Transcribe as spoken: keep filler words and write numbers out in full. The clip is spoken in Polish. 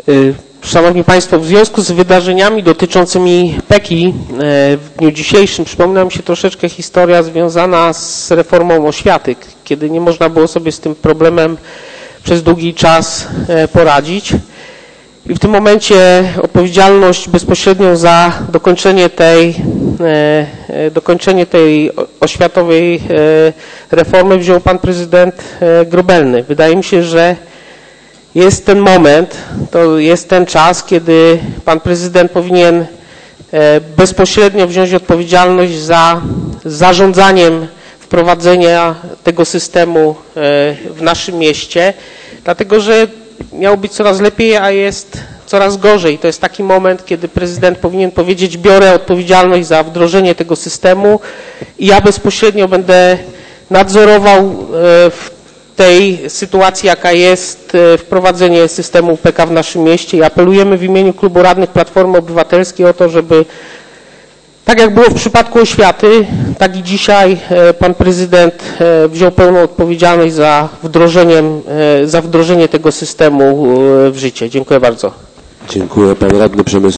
Szanowni Państwo, w związku z wydarzeniami dotyczącymi P E K i w dniu dzisiejszym przypomina mi się troszeczkę historia związana z reformą oświaty, kiedy nie można było sobie z tym problemem przez długi czas poradzić. I w tym momencie odpowiedzialność bezpośrednią za dokończenie tej, dokończenie tej oświatowej reformy wziął pan prezydent Grobelny. Wydaje mi się, że jest ten moment, to jest ten czas, kiedy pan prezydent powinien bezpośrednio wziąć odpowiedzialność za zarządzaniem wprowadzenia tego systemu w naszym mieście, dlatego że miało być coraz lepiej, a jest coraz gorzej. To jest taki moment, kiedy prezydent powinien powiedzieć: biorę odpowiedzialność za wdrożenie tego systemu i ja bezpośrednio będę nadzorował w tej sytuacji, jaka jest, wprowadzenie systemu P K w naszym mieście. I apelujemy w imieniu Klubu Radnych Platformy Obywatelskiej o to, żeby tak jak było w przypadku oświaty, tak i dzisiaj pan prezydent wziął pełną odpowiedzialność za wdrożeniem, za wdrożenie tego systemu w życie. Dziękuję bardzo. Dziękuję. Pan radny Przemysław